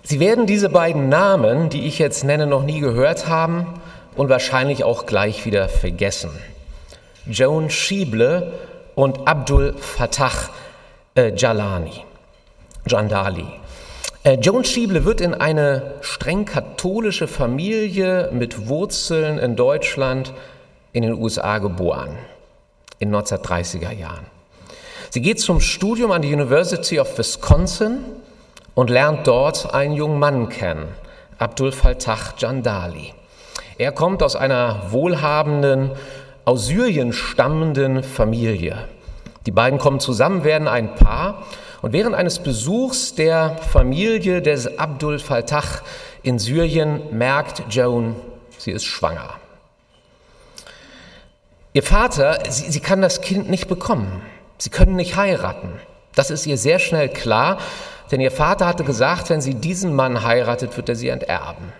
Sie werden diese beiden Namen, die ich jetzt nenne, noch nie gehört haben und wahrscheinlich auch gleich wieder vergessen. Joan Schieble und Abdul Fattah Jandali. Joan Schieble wird in eine streng katholische Familie mit Wurzeln in Deutschland in den USA geboren, in 1930er Jahren. Sie geht zum Studium an die University of Wisconsin und lernt dort einen jungen Mann kennen, Abdul Fattah Jandali. Er kommt aus einer wohlhabenden, aus Syrien stammenden Familie. Die beiden kommen zusammen, werden ein Paar und während eines Besuchs der Familie des Abdul Fattah in Syrien merkt Joan, sie ist schwanger. Ihr Vater, sie kann das Kind nicht bekommen. Sie können nicht heiraten. Das ist ihr sehr schnell klar, denn ihr Vater hatte gesagt, wenn sie diesen Mann heiratet, wird er sie enterben.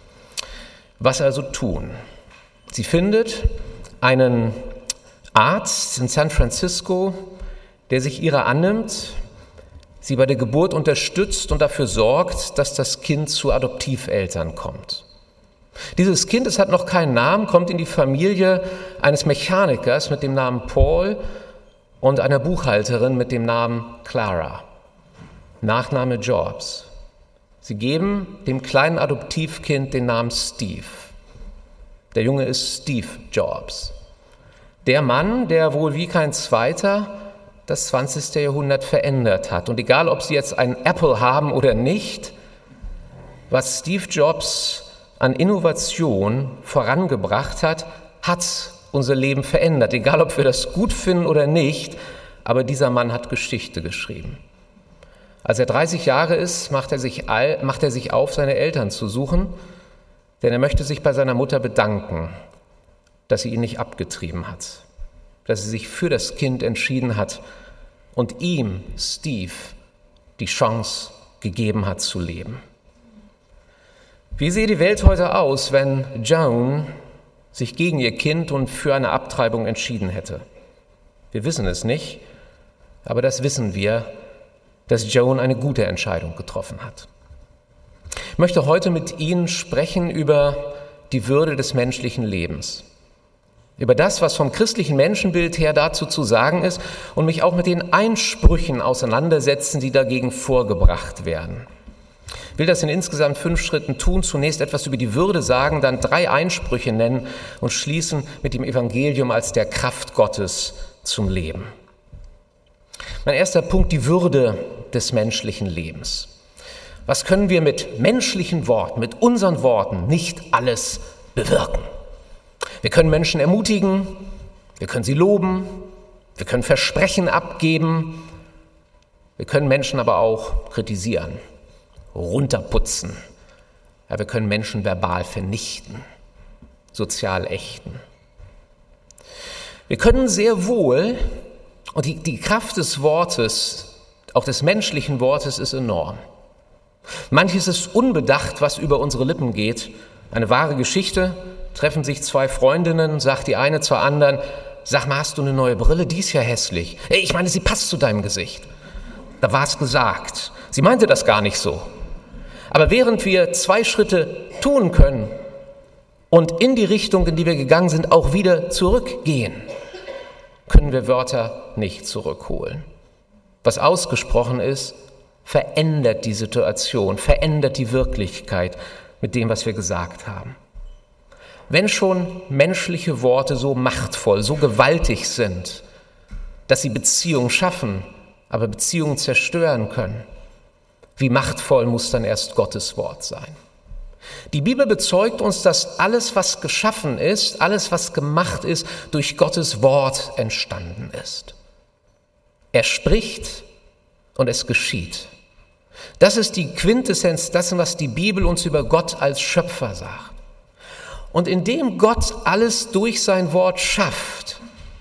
Was also tun? Sie findet einen Arzt in San Francisco, der sich ihrer annimmt, sie bei der Geburt unterstützt und dafür sorgt, dass das Kind zu Adoptiveltern kommt. Dieses Kind, es hat noch keinen Namen, kommt in die Familie eines Mechanikers mit dem Namen Paul und einer Buchhalterin mit dem Namen Clara. Nachname Jobs. Sie geben dem kleinen Adoptivkind den Namen Steve. Der Junge ist Steve Jobs. Der Mann, der wohl wie kein zweiter das 20. Jahrhundert verändert hat. Und egal, ob Sie jetzt einen Apple haben oder nicht, was Steve Jobs an Innovation vorangebracht hat, hat unser Leben verändert. Egal, ob wir das gut finden oder nicht, aber dieser Mann hat Geschichte geschrieben. Als er 30 Jahre ist, macht er sich auf, seine Eltern zu suchen, denn er möchte sich bei seiner Mutter bedanken, dass sie ihn nicht abgetrieben hat, dass sie sich für das Kind entschieden hat und ihm, Steve, die Chance gegeben hat zu leben. Wie sähe die Welt heute aus, wenn Joan sich gegen ihr Kind und für eine Abtreibung entschieden hätte? Wir wissen es nicht, aber das wissen wir, dass Joan eine gute Entscheidung getroffen hat. Ich möchte heute mit Ihnen sprechen über die Würde des menschlichen Lebens, über das, was vom christlichen Menschenbild her dazu zu sagen ist und mich auch mit den Einsprüchen auseinandersetzen, die dagegen vorgebracht werden. Ich will das in insgesamt 5 Schritten tun, zunächst etwas über die Würde sagen, dann 3 Einsprüche nennen und schließen mit dem Evangelium als der Kraft Gottes zum Leben. Mein erster Punkt, die Würde des menschlichen Lebens. Was können wir mit menschlichen Worten, mit unseren Worten nicht alles bewirken? Wir können Menschen ermutigen, wir können sie loben, wir können Versprechen abgeben, wir können Menschen aber auch kritisieren, runterputzen. Ja, wir können Menschen verbal vernichten, sozial ächten. Wir können sehr wohl, und die Kraft des Wortes, auch des menschlichen Wortes, ist enorm. Manches ist unbedacht, was über unsere Lippen geht. Eine wahre Geschichte, treffen sich 2 Freundinnen, sagt die eine zur anderen, sag mal, hast du eine neue Brille? Die ist ja hässlich. Ich meine, sie passt zu deinem Gesicht. Da war es gesagt. Sie meinte das gar nicht so. Aber während wir 2 Schritte tun können und in die Richtung, in die wir gegangen sind, auch wieder zurückgehen, können wir Wörter nicht zurückholen. Was ausgesprochen ist, verändert die Situation, verändert die Wirklichkeit mit dem, was wir gesagt haben. Wenn schon menschliche Worte so machtvoll, so gewaltig sind, dass sie Beziehungen schaffen, aber Beziehungen zerstören können, wie machtvoll muss dann erst Gottes Wort sein? Die Bibel bezeugt uns, dass alles, was geschaffen ist, alles, was gemacht ist, durch Gottes Wort entstanden ist. Er spricht und es geschieht. Das ist die Quintessenz dessen, was die Bibel uns über Gott als Schöpfer sagt. Und indem Gott alles durch sein Wort schafft,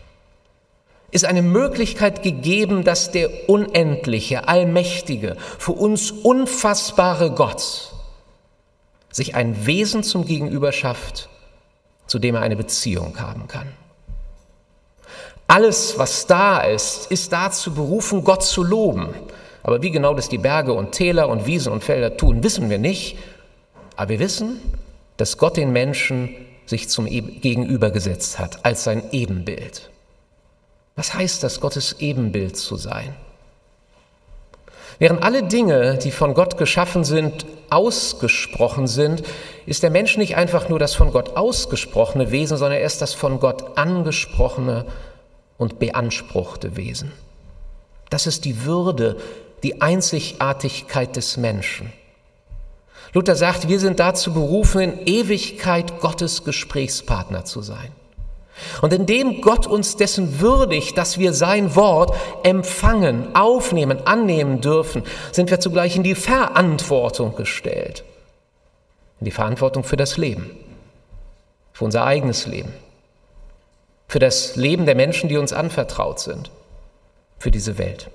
ist eine Möglichkeit gegeben, dass der unendliche, allmächtige, für uns unfassbare Gott sich ein Wesen zum Gegenüber schafft, zu dem er eine Beziehung haben kann. Alles, was da ist dazu berufen, Gott zu loben. Aber wie genau das die Berge und Täler und Wiesen und Felder tun, wissen wir nicht. Aber wir wissen, dass Gott den Menschen sich zum Gegenüber gesetzt hat, als sein Ebenbild. Was heißt das, Gottes Ebenbild zu sein? Während alle Dinge, die von Gott geschaffen sind, ausgesprochen sind, ist der Mensch nicht einfach nur das von Gott ausgesprochene Wesen, sondern er ist das von Gott angesprochene und beanspruchte Wesen. Das ist die Würde, die Einzigartigkeit des Menschen. Luther sagt, wir sind dazu berufen, in Ewigkeit Gottes Gesprächspartner zu sein. Und indem Gott uns dessen würdigt, dass wir sein Wort empfangen, aufnehmen, annehmen dürfen, sind wir zugleich in die Verantwortung gestellt. In die Verantwortung für das Leben, für unser eigenes Leben, für das Leben der Menschen, die uns anvertraut sind, für diese Welt.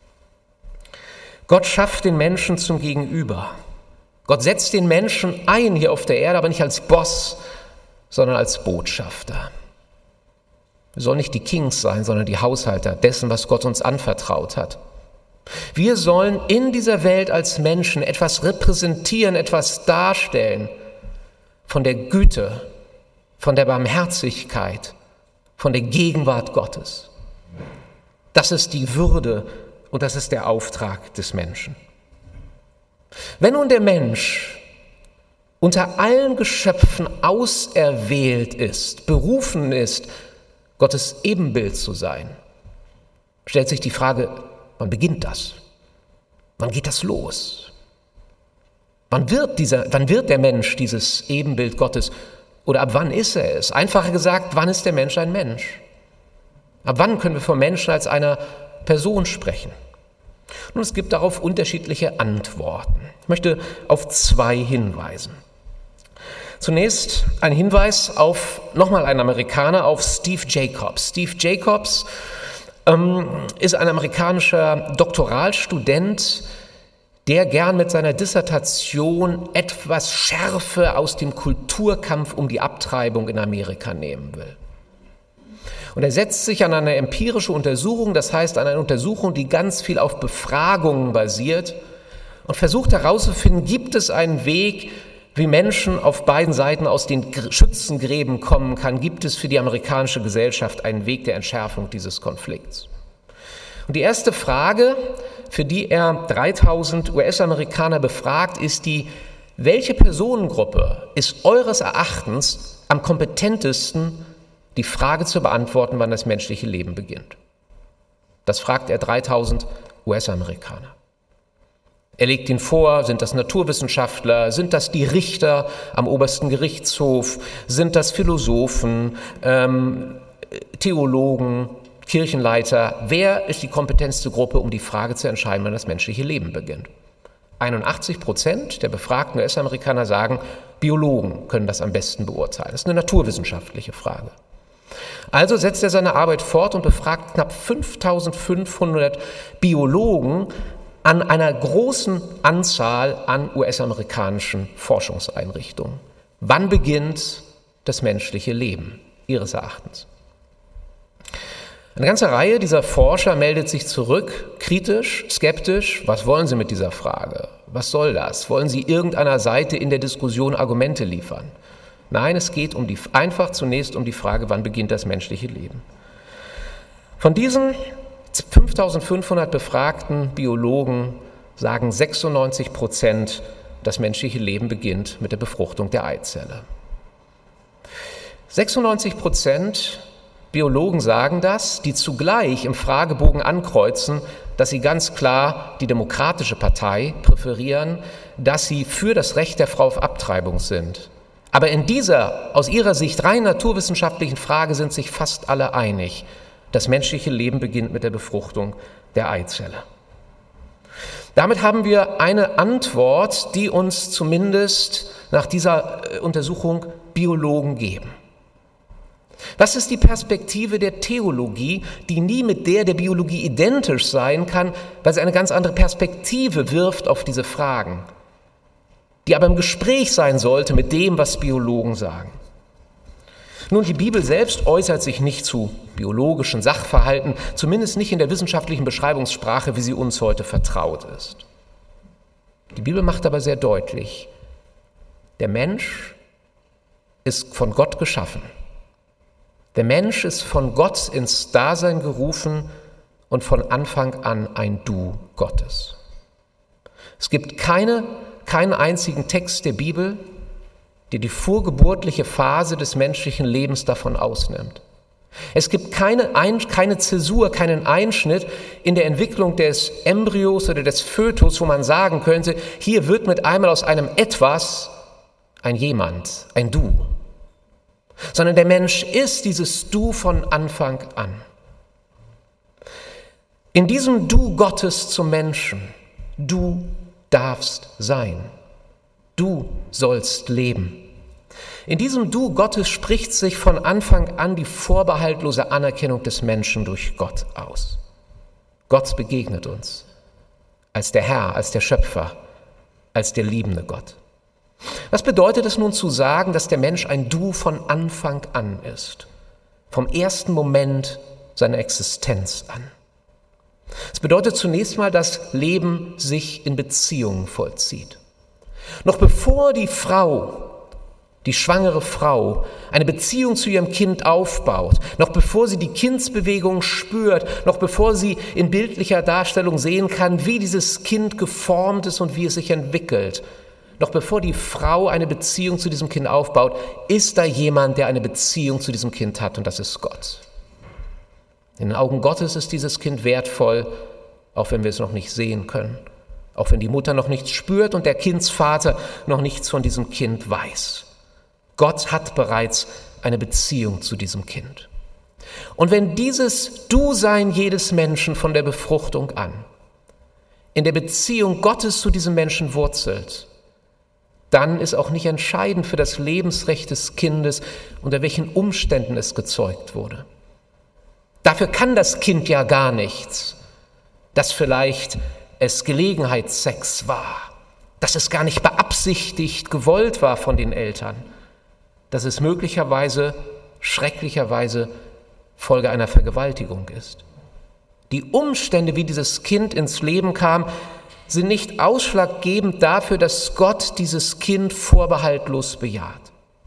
Gott schafft den Menschen zum Gegenüber. Gott setzt den Menschen ein hier auf der Erde, aber nicht als Boss, sondern als Botschafter. Wir sollen nicht die Kings sein, sondern die Haushalter dessen, was Gott uns anvertraut hat. Wir sollen in dieser Welt als Menschen etwas repräsentieren, etwas darstellen von der Güte, von der Barmherzigkeit, von der Gegenwart Gottes. Das ist die Würde und das ist der Auftrag des Menschen. Wenn nun der Mensch unter allen Geschöpfen auserwählt ist, berufen ist, Gottes Ebenbild zu sein, stellt sich die Frage, wann beginnt das? Wann geht das los? Wann wird der Mensch dieses Ebenbild Gottes oder ab wann ist er es? Einfacher gesagt, wann ist der Mensch ein Mensch? Ab wann können wir vom Menschen als einer Person sprechen? Nun, es gibt darauf unterschiedliche Antworten. Ich möchte auf zwei hinweisen. Zunächst ein Hinweis auf, nochmal ein Amerikaner, auf Steve Jacobs. Steve Jacobs ist ein amerikanischer Doktoralstudent, der gern mit seiner Dissertation etwas Schärfe aus dem Kulturkampf um die Abtreibung in Amerika nehmen will. Und er setzt sich an eine empirische Untersuchung, das heißt an eine Untersuchung, die ganz viel auf Befragungen basiert und versucht herauszufinden, gibt es einen Weg, wie Menschen auf beiden Seiten aus den Schützengräben kommen kann, gibt es für die amerikanische Gesellschaft einen Weg der Entschärfung dieses Konflikts. Und die erste Frage, für die er 3000 US-Amerikaner befragt, ist die: Welche Personengruppe ist eures Erachtens am kompetentesten, die Frage zu beantworten, wann das menschliche Leben beginnt? Das fragt er 3000 US-Amerikaner. Er legt ihn vor, sind das Naturwissenschaftler, sind das die Richter am obersten Gerichtshof, sind das Philosophen, Theologen, Kirchenleiter? Wer ist die kompetenteste Gruppe, um die Frage zu entscheiden, wann das menschliche Leben beginnt? 81% der befragten US-Amerikaner sagen, Biologen können das am besten beurteilen. Das ist eine naturwissenschaftliche Frage. Also setzt er seine Arbeit fort und befragt knapp 5500 Biologen an einer großen Anzahl an US-amerikanischen Forschungseinrichtungen. Wann beginnt das menschliche Leben, ihres Erachtens? Eine ganze Reihe dieser Forscher meldet sich zurück, kritisch, skeptisch. Was wollen sie mit dieser Frage? Was soll das? Wollen sie irgendeiner Seite in der Diskussion Argumente liefern? Nein, es geht einfach zunächst um die Frage, wann beginnt das menschliche Leben. Von diesen 5500 befragten Biologen sagen 96%, das menschliche Leben beginnt mit der Befruchtung der Eizelle. 96% Biologen sagen das, die zugleich im Fragebogen ankreuzen, dass sie ganz klar die Demokratische Partei präferieren, dass sie für das Recht der Frau auf Abtreibung sind. Aber in dieser, aus ihrer Sicht rein naturwissenschaftlichen Frage sind sich fast alle einig. Das menschliche Leben beginnt mit der Befruchtung der Eizelle. Damit haben wir eine Antwort, die uns zumindest nach dieser Untersuchung Biologen geben. Was ist die Perspektive der Theologie, die nie mit der Biologie identisch sein kann, weil sie eine ganz andere Perspektive wirft auf diese Fragen, die aber im Gespräch sein sollte mit dem, was Biologen sagen? Nun, die Bibel selbst äußert sich nicht zu biologischen Sachverhalten, zumindest nicht in der wissenschaftlichen Beschreibungssprache, wie sie uns heute vertraut ist. Die Bibel macht aber sehr deutlich, der Mensch ist von Gott geschaffen. Der Mensch ist von Gott ins Dasein gerufen und von Anfang an ein Du Gottes. Es gibt keinen einzigen Text der Bibel, der die vorgeburtliche Phase des menschlichen Lebens davon ausnimmt. Es gibt keine Zäsur, keinen Einschnitt in der Entwicklung des Embryos oder des Fötus, wo man sagen könnte, hier wird mit einmal aus einem Etwas ein Jemand, ein Du. Sondern der Mensch ist dieses Du von Anfang an. In diesem Du Gottes zum Menschen, du darfst sein, du sollst leben. In diesem Du Gottes spricht sich von Anfang an die vorbehaltlose Anerkennung des Menschen durch Gott aus. Gott begegnet uns als der Herr, als der Schöpfer, als der liebende Gott. Was bedeutet es nun zu sagen, dass der Mensch ein Du von Anfang an ist, vom ersten Moment seiner Existenz an? Es bedeutet zunächst mal, dass Leben sich in Beziehungen vollzieht. Noch bevor die Frau, die schwangere Frau, eine Beziehung zu ihrem Kind aufbaut, noch bevor sie die Kindsbewegung spürt, noch bevor sie in bildlicher Darstellung sehen kann, wie dieses Kind geformt ist und wie es sich entwickelt, noch bevor die Frau eine Beziehung zu diesem Kind aufbaut, ist da jemand, der eine Beziehung zu diesem Kind hat, und das ist Gott. In den Augen Gottes ist dieses Kind wertvoll, auch wenn wir es noch nicht sehen können, auch wenn die Mutter noch nichts spürt und der Kindsvater noch nichts von diesem Kind weiß. Gott hat bereits eine Beziehung zu diesem Kind. Und wenn dieses Du-Sein jedes Menschen von der Befruchtung an in der Beziehung Gottes zu diesem Menschen wurzelt, dann ist auch nicht entscheidend für das Lebensrecht des Kindes, unter welchen Umständen es gezeugt wurde. Dafür kann das Kind ja gar nichts, dass vielleicht es Gelegenheitssex war, dass es gar nicht beabsichtigt gewollt war von den Eltern, dass es möglicherweise, schrecklicherweise Folge einer Vergewaltigung ist. Die Umstände, wie dieses Kind ins Leben kam, sind nicht ausschlaggebend dafür, dass Gott dieses Kind vorbehaltlos bejaht.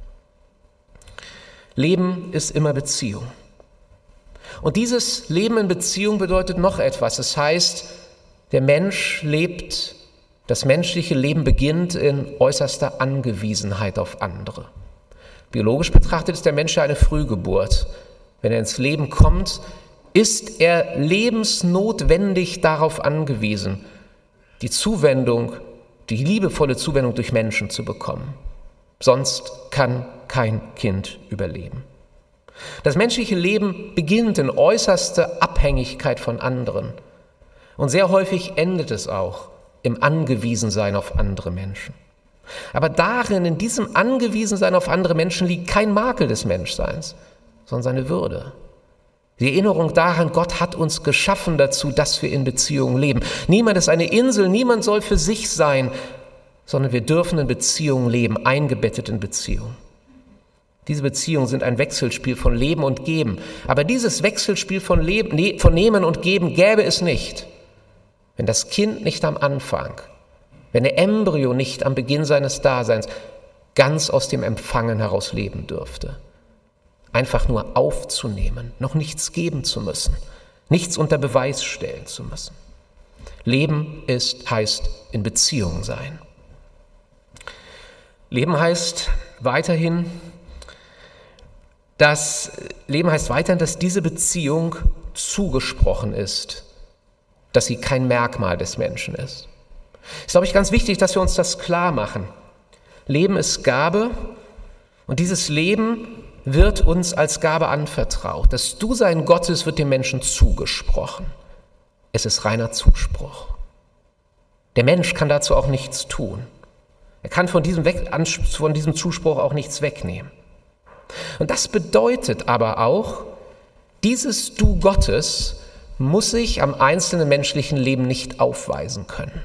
Leben ist immer Beziehung. Und dieses Leben in Beziehung bedeutet noch etwas. Es heißt, der Mensch lebt, das menschliche Leben beginnt in äußerster Angewiesenheit auf andere. Biologisch betrachtet ist der Mensch ja eine Frühgeburt. Wenn er ins Leben kommt, ist er lebensnotwendig darauf angewiesen, die Zuwendung, die liebevolle Zuwendung durch Menschen zu bekommen. Sonst kann kein Kind überleben. Das menschliche Leben beginnt in äußerster Abhängigkeit von anderen. Und sehr häufig endet es auch im Angewiesensein auf andere Menschen. Aber darin, in diesem Angewiesensein auf andere Menschen, liegt kein Makel des Menschseins, sondern seine Würde. Die Erinnerung daran, Gott hat uns geschaffen dazu, dass wir in Beziehungen leben. Niemand ist eine Insel, niemand soll für sich sein, sondern wir dürfen in Beziehungen leben, eingebettet in Beziehungen. Diese Beziehungen sind ein Wechselspiel von Leben und Geben. Aber dieses Wechselspiel von Nehmen und Geben gäbe es nicht, wenn das Kind nicht am Anfang, wenn der Embryo nicht am Beginn seines Daseins ganz aus dem Empfangen heraus leben dürfte. Einfach nur aufzunehmen, noch nichts geben zu müssen, nichts unter Beweis stellen zu müssen. Leben heißt in Beziehung sein. Leben heißt weiterhin, dass diese Beziehung zugesprochen ist, dass sie kein Merkmal des Menschen ist. Ist, glaube ich, ganz wichtig, dass wir uns das klar machen. Leben ist Gabe und dieses Leben wird uns als Gabe anvertraut. Das Du-Sein Gottes wird dem Menschen zugesprochen. Es ist reiner Zuspruch. Der Mensch kann dazu auch nichts tun. Er kann von diesem Zuspruch auch nichts wegnehmen. Und das bedeutet aber auch, dieses Du Gottes muss sich am einzelnen menschlichen Leben nicht aufweisen können.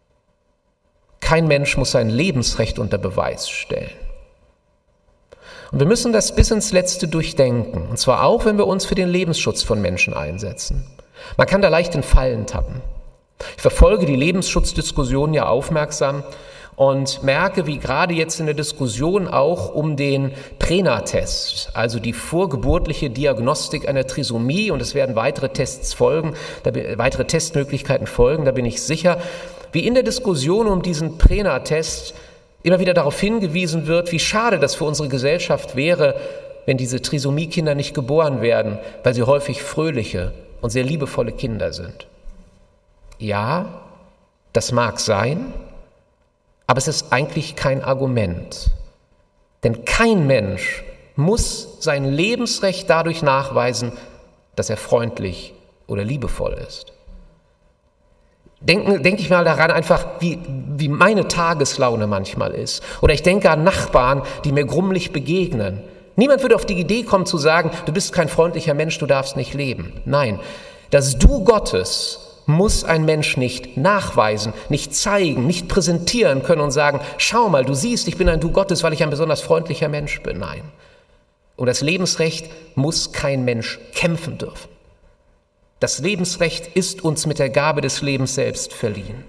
Kein Mensch muss sein Lebensrecht unter Beweis stellen. Und wir müssen das bis ins Letzte durchdenken. Und zwar auch, wenn wir uns für den Lebensschutz von Menschen einsetzen. Man kann da leicht in Fallen tappen. Ich verfolge die Lebensschutzdiskussion ja aufmerksam und merke, wie gerade jetzt in der Diskussion auch um den Prena-Test, also die vorgeburtliche Diagnostik einer Trisomie, und es werden weitere Tests folgen, weitere Testmöglichkeiten folgen, da bin ich sicher, wie in der Diskussion um diesen Prena-Test immer wieder darauf hingewiesen wird, wie schade das für unsere Gesellschaft wäre, wenn diese Trisomie-Kinder nicht geboren werden, weil sie häufig fröhliche und sehr liebevolle Kinder sind. Ja, das mag sein, aber es ist eigentlich kein Argument. Denn kein Mensch muss sein Lebensrecht dadurch nachweisen, dass er freundlich oder liebevoll ist. Denke ich mal daran einfach, wie meine Tageslaune manchmal ist. Oder ich denke an Nachbarn, die mir grummelig begegnen. Niemand würde auf die Idee kommen zu sagen, du bist kein freundlicher Mensch, du darfst nicht leben. Nein, das Du Gottes muss ein Mensch nicht nachweisen, nicht zeigen, nicht präsentieren können und sagen, schau mal, du siehst, ich bin ein Du Gottes, weil ich ein besonders freundlicher Mensch bin. Nein. Um das Lebensrecht muss kein Mensch kämpfen dürfen. Das Lebensrecht ist uns mit der Gabe des Lebens selbst verliehen.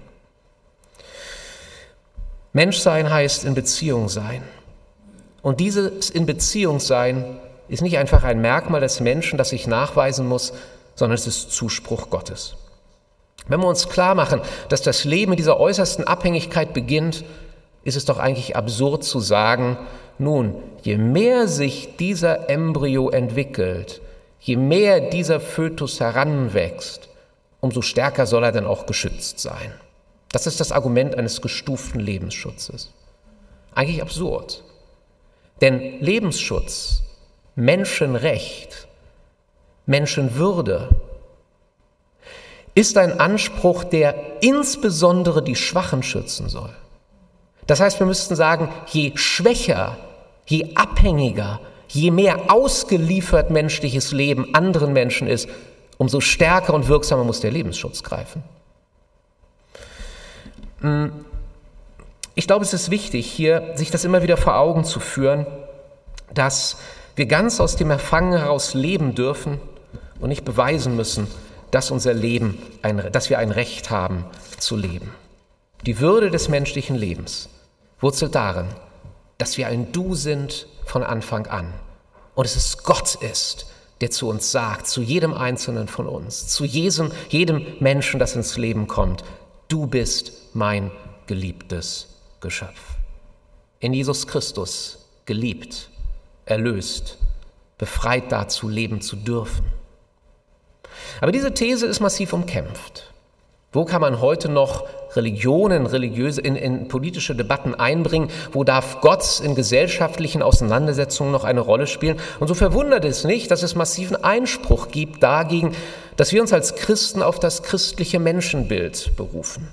Menschsein heißt in Beziehung sein. Und dieses in Beziehung sein ist nicht einfach ein Merkmal des Menschen, das ich nachweisen muss, sondern es ist Zuspruch Gottes. Wenn wir uns klar machen, dass das Leben in dieser äußersten Abhängigkeit beginnt, ist es doch eigentlich absurd zu sagen, nun, je mehr sich dieser Embryo entwickelt, je mehr dieser Fötus heranwächst, umso stärker soll er dann auch geschützt sein. Das ist das Argument eines gestuften Lebensschutzes. Eigentlich absurd. Denn Lebensschutz, Menschenrecht, Menschenwürde ist ein Anspruch, der insbesondere die Schwachen schützen soll. Das heißt, wir müssten sagen, je schwächer, je abhängiger, je mehr ausgeliefert menschliches Leben anderen Menschen ist, umso stärker und wirksamer muss der Lebensschutz greifen. Ich glaube, es ist wichtig, hier sich das immer wieder vor Augen zu führen, dass wir ganz aus dem Empfangen heraus leben dürfen und nicht beweisen müssen, dass unser Leben, dass wir ein Recht haben zu leben. Die Würde des menschlichen Lebens wurzelt darin, dass wir ein Du sind von Anfang an. Und es ist Gott ist, der zu uns sagt, zu jedem Einzelnen von uns, zu jedem Menschen, das ins Leben kommt, du bist mein geliebtes Geschöpf. In Jesus Christus geliebt, erlöst, befreit dazu, leben zu dürfen. Aber diese These ist massiv umkämpft. Wo kann man heute noch Religionen, in politische Debatten einbringen? Wo darf Gott in gesellschaftlichen Auseinandersetzungen noch eine Rolle spielen? Und so verwundert es nicht, dass es massiven Einspruch gibt dagegen, dass wir uns als Christen auf das christliche Menschenbild berufen.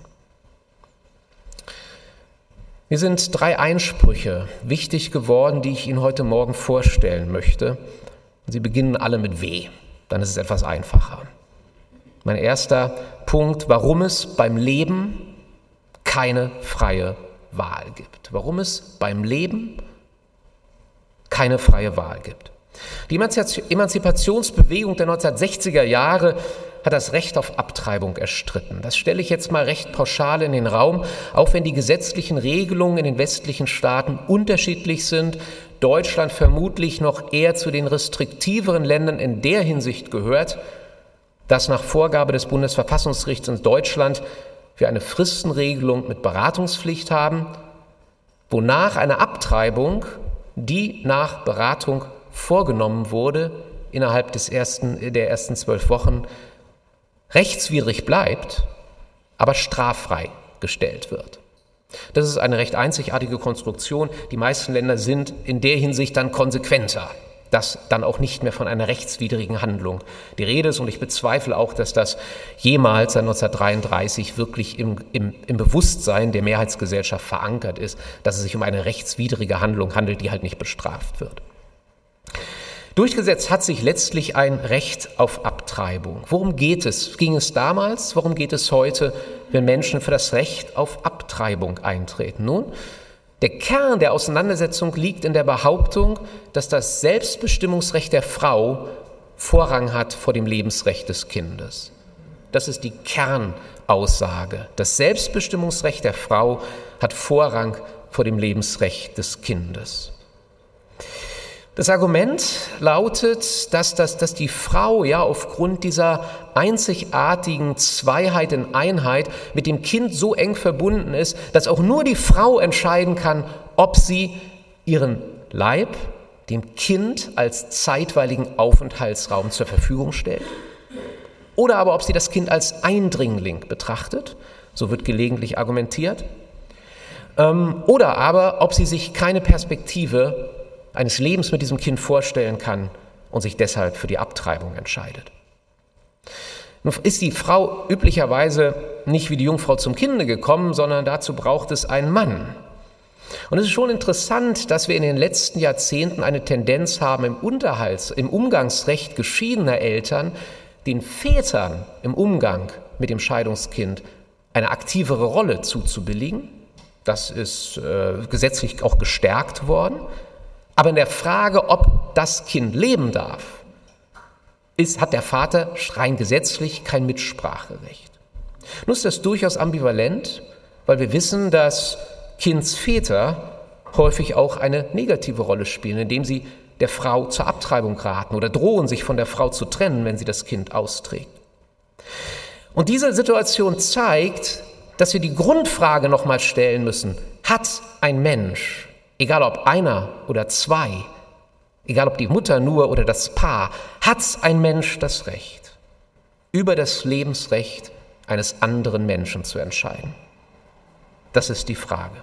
Mir sind 3 Einsprüche wichtig geworden, die ich Ihnen heute Morgen vorstellen möchte. Sie beginnen alle mit W. Dann ist es etwas einfacher. Mein erster Punkt, warum es beim Leben keine freie Wahl gibt. Warum es beim Leben keine freie Wahl gibt. Die Emanzipationsbewegung der 1960er Jahre hat das Recht auf Abtreibung erstritten. Das stelle ich jetzt mal recht pauschal in den Raum, auch wenn die gesetzlichen Regelungen in den westlichen Staaten unterschiedlich sind. Deutschland vermutlich noch eher zu den restriktiveren Ländern in der Hinsicht gehört, dass nach Vorgabe des Bundesverfassungsgerichts in Deutschland wir eine Fristenregelung mit Beratungspflicht haben, wonach eine Abtreibung, die nach Beratung vorgenommen wurde, innerhalb der ersten 12 Wochen rechtswidrig bleibt, aber straffrei gestellt wird. Das ist eine recht einzigartige Konstruktion. Die meisten Länder sind in der Hinsicht dann konsequenter, dass dann auch nicht mehr von einer rechtswidrigen Handlung die Rede ist. Und ich bezweifle auch, dass das jemals seit 1933 wirklich im Bewusstsein der Mehrheitsgesellschaft verankert ist, dass es sich um eine rechtswidrige Handlung handelt, die halt nicht bestraft wird. Durchgesetzt hat sich letztlich ein Recht auf Abtreibung. Worum geht es? Ging es damals? Worum geht es heute, wenn Menschen für das Recht auf Abtreibung eintreten? Nun, Der Kern der Auseinandersetzung liegt in der Behauptung, dass das Selbstbestimmungsrecht der Frau Vorrang hat vor dem Lebensrecht des Kindes. Das ist die Kernaussage. Das Selbstbestimmungsrecht der Frau hat Vorrang vor dem Lebensrecht des Kindes. Das Argument lautet, dass die Frau ja aufgrund dieser einzigartigen Zweiheit in Einheit mit dem Kind so eng verbunden ist, dass auch nur die Frau entscheiden kann, ob sie ihren Leib dem Kind als zeitweiligen Aufenthaltsraum zur Verfügung stellt oder aber ob sie das Kind als Eindringling betrachtet, so wird gelegentlich argumentiert, oder aber ob sie sich keine Perspektive eines Lebens mit diesem Kind vorstellen kann und sich deshalb für die Abtreibung entscheidet. Nun ist die Frau üblicherweise nicht wie die Jungfrau zum Kinde gekommen, sondern dazu braucht es einen Mann. Und es ist schon interessant, dass wir in den letzten Jahrzehnten eine Tendenz haben, im Umgangsrecht geschiedener Eltern den Vätern im Umgang mit dem Scheidungskind eine aktivere Rolle zuzubilligen. Das ist gesetzlich auch gestärkt worden. Aber in der Frage, ob das Kind leben darf, hat der Vater rein gesetzlich kein Mitspracherecht. Nun ist das durchaus ambivalent, weil wir wissen, dass Kindsväter häufig auch eine negative Rolle spielen, indem sie der Frau zur Abtreibung raten oder drohen, sich von der Frau zu trennen, wenn sie das Kind austrägt. Und diese Situation zeigt, dass wir die Grundfrage nochmal stellen müssen: Hat ein Mensch, egal ob einer oder zwei, egal ob die Mutter nur oder das Paar, hat ein Mensch das Recht, über das Lebensrecht eines anderen Menschen zu entscheiden? Das ist die Frage.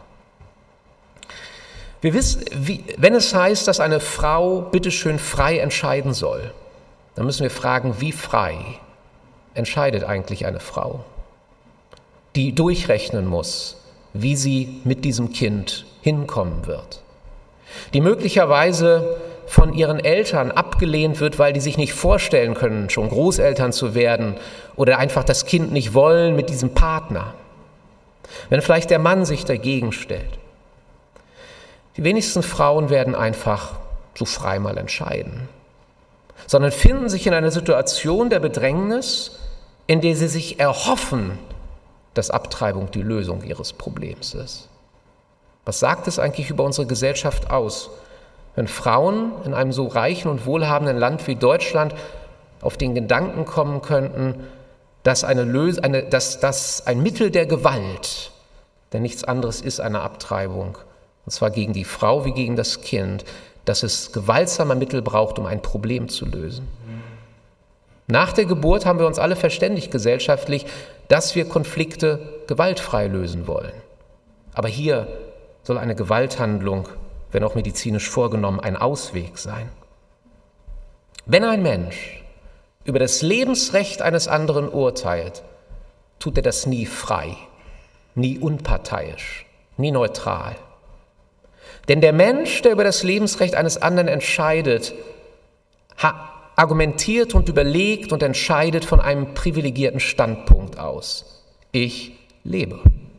Wir wissen, wenn es heißt, dass eine Frau bitteschön frei entscheiden soll, dann müssen wir fragen, wie frei entscheidet eigentlich eine Frau, die durchrechnen muss, wie sie mit diesem Kind hinkommen wird, die möglicherweise von ihren Eltern abgelehnt wird, weil die sich nicht vorstellen können, schon Großeltern zu werden oder einfach das Kind nicht wollen mit diesem Partner. Wenn vielleicht der Mann sich dagegen stellt. Die wenigsten Frauen werden einfach so frei mal entscheiden, sondern finden sich in einer Situation der Bedrängnis, in der sie sich erhoffen, dass Abtreibung die Lösung ihres Problems ist. Was sagt es eigentlich über unsere Gesellschaft aus, wenn Frauen in einem so reichen und wohlhabenden Land wie Deutschland auf den Gedanken kommen könnten, dass ein Mittel der Gewalt, denn nichts anderes ist eine Abtreibung, und zwar gegen die Frau wie gegen das Kind, dass es gewaltsame Mittel braucht, um ein Problem zu lösen. Nach der Geburt haben wir uns alle verständigt gesellschaftlich, dass wir Konflikte gewaltfrei lösen wollen. Aber hier soll eine Gewalthandlung, wenn auch medizinisch vorgenommen, ein Ausweg sein. Wenn ein Mensch über das Lebensrecht eines anderen urteilt, tut er das nie frei, nie unparteiisch, nie neutral. Denn der Mensch, der über das Lebensrecht eines anderen entscheidet, argumentiert und überlegt und entscheidet von einem privilegierten Standpunkt aus. Ich lebe.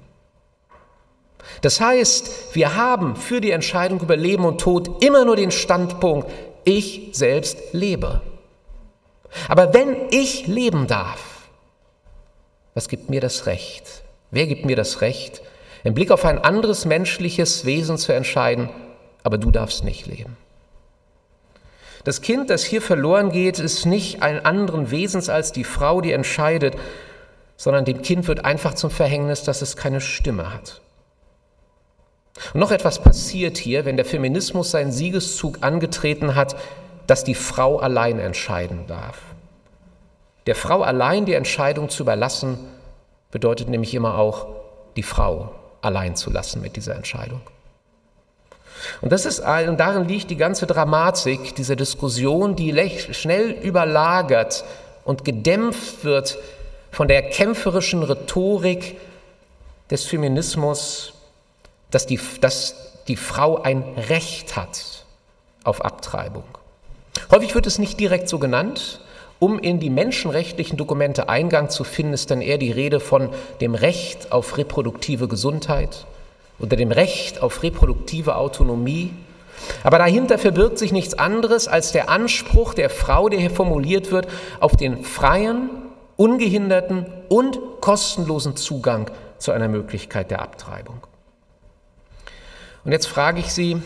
Das heißt, wir haben für die Entscheidung über Leben und Tod immer nur den Standpunkt, ich selbst lebe. Aber wenn ich leben darf, was gibt mir das Recht? Wer gibt mir das Recht, im Blick auf ein anderes menschliches Wesen zu entscheiden, aber du darfst nicht leben? Das Kind, das hier verloren geht, ist nicht ein anderen Wesens als die Frau, die entscheidet, sondern dem Kind wird einfach zum Verhängnis, dass es keine Stimme hat. Und noch etwas passiert hier, wenn der Feminismus seinen Siegeszug angetreten hat, dass die Frau allein entscheiden darf. Der Frau allein die Entscheidung zu überlassen, bedeutet nämlich immer auch, die Frau allein zu lassen mit dieser Entscheidung. Und darin liegt die ganze Dramatik dieser Diskussion, die schnell überlagert und gedämpft wird von der kämpferischen Rhetorik des Feminismus, dass die Frau ein Recht hat auf Abtreibung. Häufig wird es nicht direkt so genannt. Um in die menschenrechtlichen Dokumente Eingang zu finden, ist dann eher die Rede von dem Recht auf reproduktive Gesundheit, unter dem Recht auf reproduktive Autonomie. Aber dahinter verbirgt sich nichts anderes als der Anspruch der Frau, der hier formuliert wird, auf den freien, ungehinderten und kostenlosen Zugang zu einer Möglichkeit der Abtreibung. Und jetzt frage ich Sie,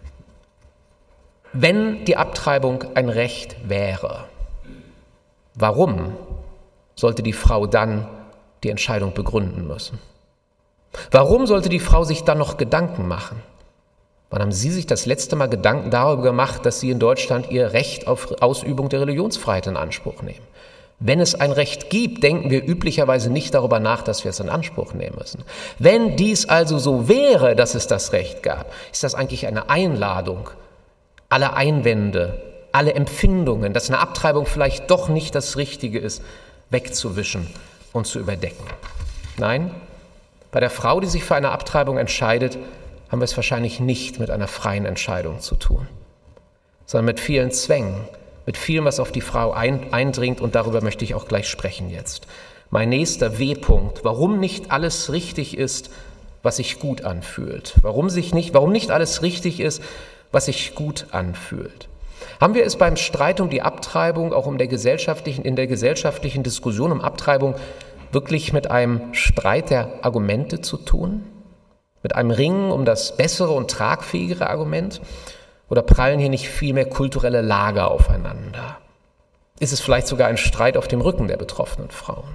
wenn die Abtreibung ein Recht wäre, warum sollte die Frau dann die Entscheidung begründen müssen? Warum sollte die Frau sich dann noch Gedanken machen? Wann haben Sie sich das letzte Mal Gedanken darüber gemacht, dass Sie in Deutschland Ihr Recht auf Ausübung der Religionsfreiheit in Anspruch nehmen? Wenn es ein Recht gibt, denken wir üblicherweise nicht darüber nach, dass wir es in Anspruch nehmen müssen. Wenn dies also so wäre, dass es das Recht gab, ist das eigentlich eine Einladung, alle Einwände, alle Empfindungen, dass eine Abtreibung vielleicht doch nicht das Richtige ist, wegzuwischen und zu überdecken. Nein, bei der Frau, die sich für eine Abtreibung entscheidet, haben wir es wahrscheinlich nicht mit einer freien Entscheidung zu tun, sondern mit vielen Zwängen, mit vielem, was auf die Frau eindringt, und darüber möchte ich auch gleich sprechen jetzt. Mein nächster W-Punkt, warum nicht alles richtig ist, was sich gut anfühlt. Warum nicht alles richtig ist, was sich gut anfühlt. Haben wir es beim Streit um die Abtreibung, auch in der gesellschaftlichen Diskussion um Abtreibung, wirklich mit einem Streit der Argumente zu tun? Mit einem Ringen um das bessere und tragfähigere Argument? Oder prallen hier nicht vielmehr kulturelle Lager aufeinander? Ist es vielleicht sogar ein Streit auf dem Rücken der betroffenen Frauen?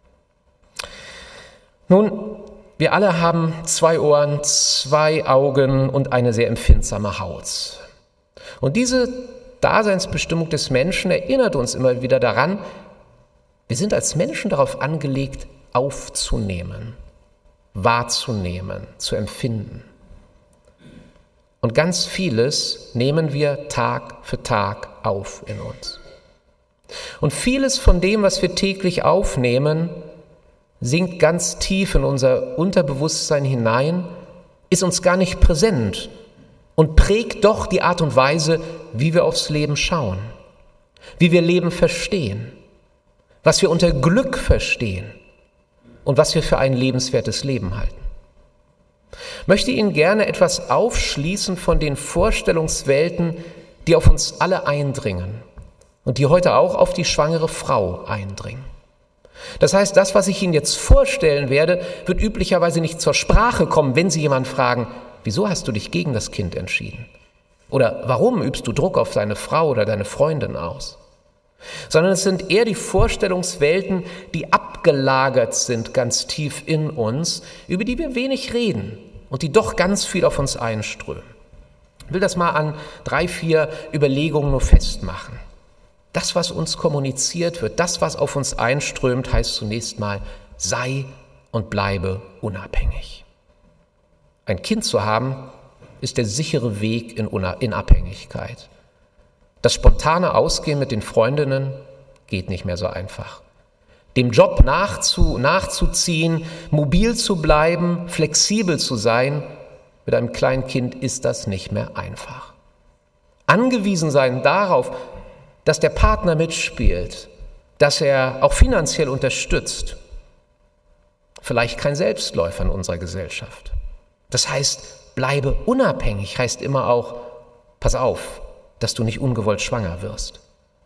Nun, wir alle haben 2 Ohren, 2 Augen und eine sehr empfindsame Haut. Und diese Daseinsbestimmung des Menschen erinnert uns immer wieder daran, wir sind als Menschen darauf angelegt, aufzunehmen, wahrzunehmen, zu empfinden. Und ganz vieles nehmen wir Tag für Tag auf in uns. Und vieles von dem, was wir täglich aufnehmen, sinkt ganz tief in unser Unterbewusstsein hinein, ist uns gar nicht präsent und prägt doch die Art und Weise, wie wir aufs Leben schauen, wie wir Leben verstehen, was wir unter Glück verstehen und was wir für ein lebenswertes Leben halten. Ich möchte Ihnen gerne etwas aufschließen von den Vorstellungswelten, die auf uns alle eindringen und die heute auch auf die schwangere Frau eindringen. Das heißt, das, was ich Ihnen jetzt vorstellen werde, wird üblicherweise nicht zur Sprache kommen, wenn Sie jemanden fragen, wieso hast du dich gegen das Kind entschieden? Oder warum übst du Druck auf deine Frau oder deine Freundin aus? Sondern es sind eher die Vorstellungswelten, die abgelagert sind ganz tief in uns, über die wir wenig reden und die doch ganz viel auf uns einströmen. Ich will das mal an 3, 4 Überlegungen nur festmachen. Das, was uns kommuniziert wird, das, was auf uns einströmt, heißt zunächst mal, sei und bleibe unabhängig. Ein Kind zu haben, ist der sichere Weg in Abhängigkeit. Das spontane Ausgehen mit den Freundinnen geht nicht mehr so einfach. Dem Job nachzuziehen, mobil zu bleiben, flexibel zu sein, mit einem kleinen Kind ist das nicht mehr einfach. Angewiesen sein darauf, dass der Partner mitspielt, dass er auch finanziell unterstützt. Vielleicht kein Selbstläufer in unserer Gesellschaft. Das heißt, bleibe unabhängig, heißt immer auch, pass auf, dass du nicht ungewollt schwanger wirst.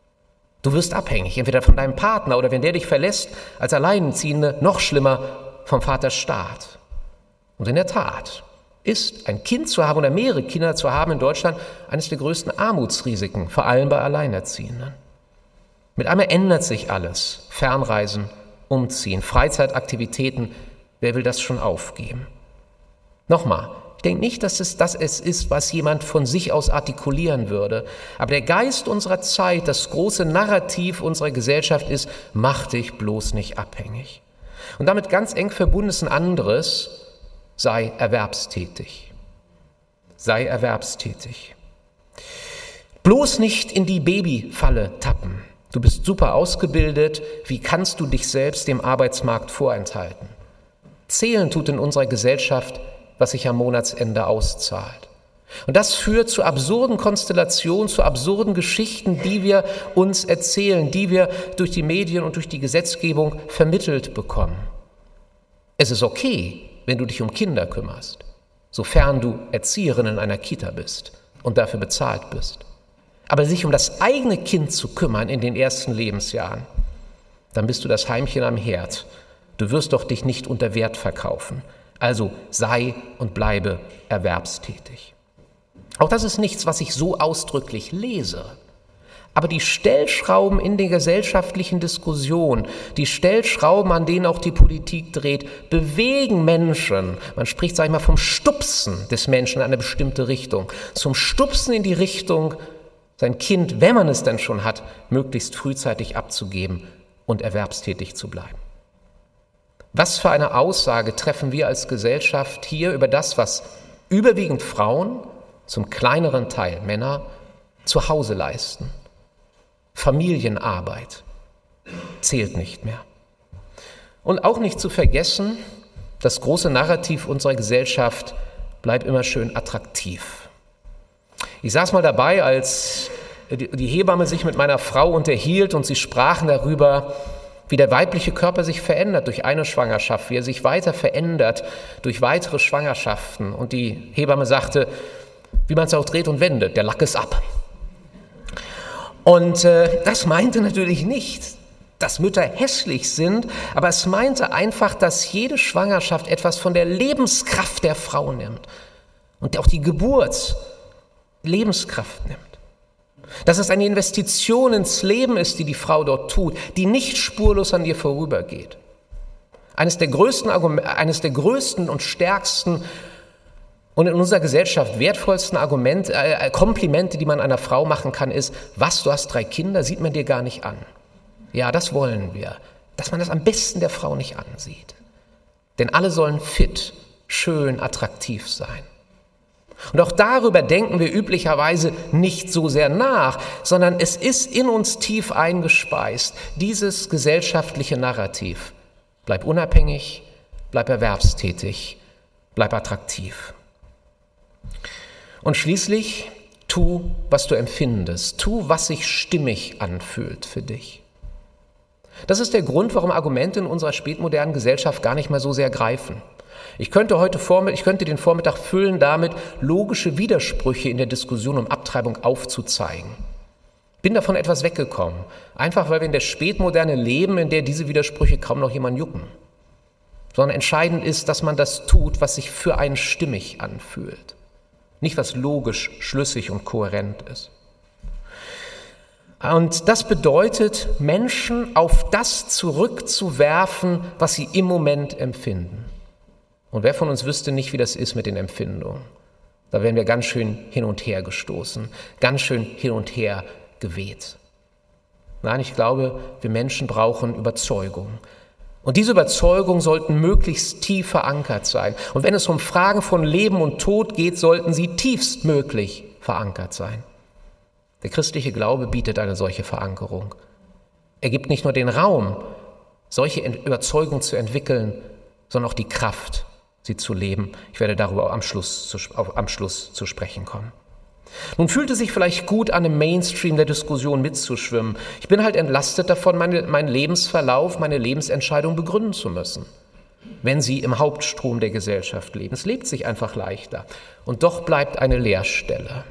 Du wirst abhängig, entweder von deinem Partner oder wenn der dich verlässt, als Alleinerziehende, noch schlimmer, vom Vaterstaat. Und in der Tat ist ein Kind zu haben oder mehrere Kinder zu haben in Deutschland eines der größten Armutsrisiken, vor allem bei Alleinerziehenden. Mit einmal ändert sich alles. Fernreisen, Umziehen, Freizeitaktivitäten, wer will das schon aufgeben? Nochmal, ich denke nicht, dass es das ist, was jemand von sich aus artikulieren würde. Aber der Geist unserer Zeit, das große Narrativ unserer Gesellschaft ist, mach dich bloß nicht abhängig. Und damit ganz eng verbunden ist ein anderes, sei erwerbstätig. Sei erwerbstätig. Bloß nicht in die Babyfalle tappen. Du bist super ausgebildet, wie kannst du dich selbst dem Arbeitsmarkt vorenthalten? Zählen tut in unserer Gesellschaft, was sich am Monatsende auszahlt. Und das führt zu absurden Konstellationen, zu absurden Geschichten, die wir uns erzählen, die wir durch die Medien und durch die Gesetzgebung vermittelt bekommen. Es ist okay, wenn du dich um Kinder kümmerst. sofern du Erzieherin in einer Kita bist und dafür bezahlt bist. Aber sich um das eigene Kind zu kümmern in den ersten Lebensjahren, dann bist du das Heimchen am Herd. Du wirst doch dich nicht unter Wert verkaufen. Also sei und bleibe erwerbstätig. Auch das ist nichts, was ich so ausdrücklich lese. Aber die Stellschrauben in der gesellschaftlichen Diskussion, die Stellschrauben, an denen auch die Politik dreht, bewegen Menschen. Man spricht, sag ich mal, vom Stupsen des Menschen in eine bestimmte Richtung. Zum Stupsen in die Richtung, sein Kind, wenn man es denn schon hat, möglichst frühzeitig abzugeben und erwerbstätig zu bleiben. Was für eine Aussage treffen wir als Gesellschaft hier über das, was überwiegend Frauen, zum kleineren Teil Männer, zu Hause leisten? Familienarbeit zählt nicht mehr. Und auch nicht zu vergessen, das große Narrativ unserer Gesellschaft bleibt immer schön attraktiv. Ich saß mal dabei, als die Hebamme sich mit meiner Frau unterhielt und sie sprachen darüber, wie der weibliche Körper sich verändert durch eine Schwangerschaft, wie er sich weiter verändert durch weitere Schwangerschaften. Und die Hebamme sagte, wie man es auch dreht und wendet, der Lack ist ab. Und das meinte natürlich nicht, dass Mütter hässlich sind, aber es meinte einfach, dass jede Schwangerschaft etwas von der Lebenskraft der Frau nimmt und auch die Geburt Lebenskraft nimmt. Dass es eine Investition ins Leben ist, die die Frau dort tut, die nicht spurlos an ihr vorübergeht. Eines der größten und stärksten und in unserer Gesellschaft wertvollsten Komplimente, die man einer Frau machen kann, ist, was, du hast 3 Kinder, sieht man dir gar nicht an. Ja, das wollen wir, dass man das am besten der Frau nicht ansieht. Denn alle sollen fit, schön, attraktiv sein. Und auch darüber denken wir üblicherweise nicht so sehr nach, sondern es ist in uns tief eingespeist, dieses gesellschaftliche Narrativ. Bleib unabhängig, bleib erwerbstätig, bleib attraktiv. Und schließlich, tu, was du empfindest, tu, was sich stimmig anfühlt für dich. Das ist der Grund, warum Argumente in unserer spätmodernen Gesellschaft gar nicht mehr so sehr greifen. Ich könnte den Vormittag füllen damit, logische Widersprüche in der Diskussion um Abtreibung aufzuzeigen. Bin davon etwas weggekommen, einfach weil wir in der Spätmoderne leben, in der diese Widersprüche kaum noch jemand jucken. Sondern entscheidend ist, dass man das tut, was sich für einen stimmig anfühlt. Nicht, was logisch, schlüssig und kohärent ist. Und das bedeutet, Menschen auf das zurückzuwerfen, was sie im Moment empfinden. Und wer von uns wüsste nicht, wie das ist mit den Empfindungen? Da werden wir ganz schön hin und her gestoßen, ganz schön hin und her geweht. Nein, ich glaube, wir Menschen brauchen Überzeugung. Und diese Überzeugungen sollten möglichst tief verankert sein. Und wenn es um Fragen von Leben und Tod geht, sollten sie tiefstmöglich verankert sein. Der christliche Glaube bietet eine solche Verankerung. Er gibt nicht nur den Raum, solche Überzeugung zu entwickeln, sondern auch die Kraft, sie zu leben. Ich werde darüber am Schluss zu sprechen kommen. Nun fühlt es sich vielleicht gut an, im Mainstream der Diskussion mitzuschwimmen. Ich bin halt entlastet davon, meinen Lebensverlauf, meine Lebensentscheidung begründen zu müssen, wenn sie im Hauptstrom der Gesellschaft leben. Es lebt sich einfach leichter. Und doch bleibt eine Leerstelle.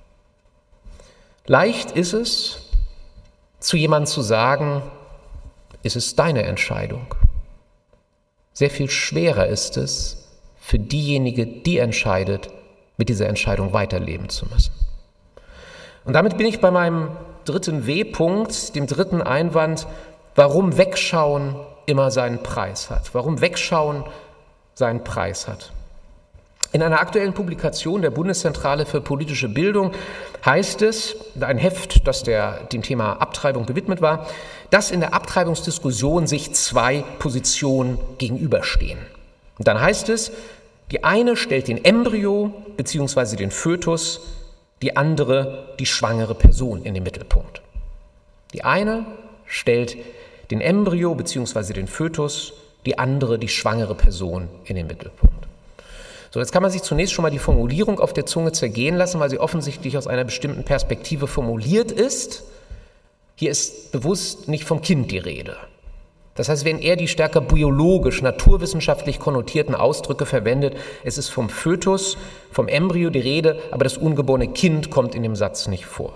Leicht ist es, zu jemandem zu sagen, es ist deine Entscheidung. Sehr viel schwerer ist es, für diejenige, die entscheidet, mit dieser Entscheidung weiterleben zu müssen. Und damit bin ich bei meinem 3. W-Punkt, dem 3. Einwand, warum Wegschauen immer seinen Preis hat. Warum Wegschauen seinen Preis hat. In einer aktuellen Publikation der Bundeszentrale für politische Bildung heißt es, ein Heft, das dem Thema Abtreibung gewidmet war, dass in der Abtreibungsdiskussion sich 2 Positionen gegenüberstehen. Und dann heißt es, die eine stellt den Embryo bzw. den Fötus, die andere die schwangere Person in den Mittelpunkt. Die eine stellt den Embryo bzw. den Fötus, die andere die schwangere Person in den Mittelpunkt. So, jetzt kann man sich zunächst schon mal die Formulierung auf der Zunge zergehen lassen, weil sie offensichtlich aus einer bestimmten Perspektive formuliert ist. Hier ist bewusst nicht vom Kind die Rede. Das heißt, wenn er die stärker biologisch, naturwissenschaftlich konnotierten Ausdrücke verwendet, es ist vom Fötus, vom Embryo die Rede, aber das ungeborene Kind kommt in dem Satz nicht vor.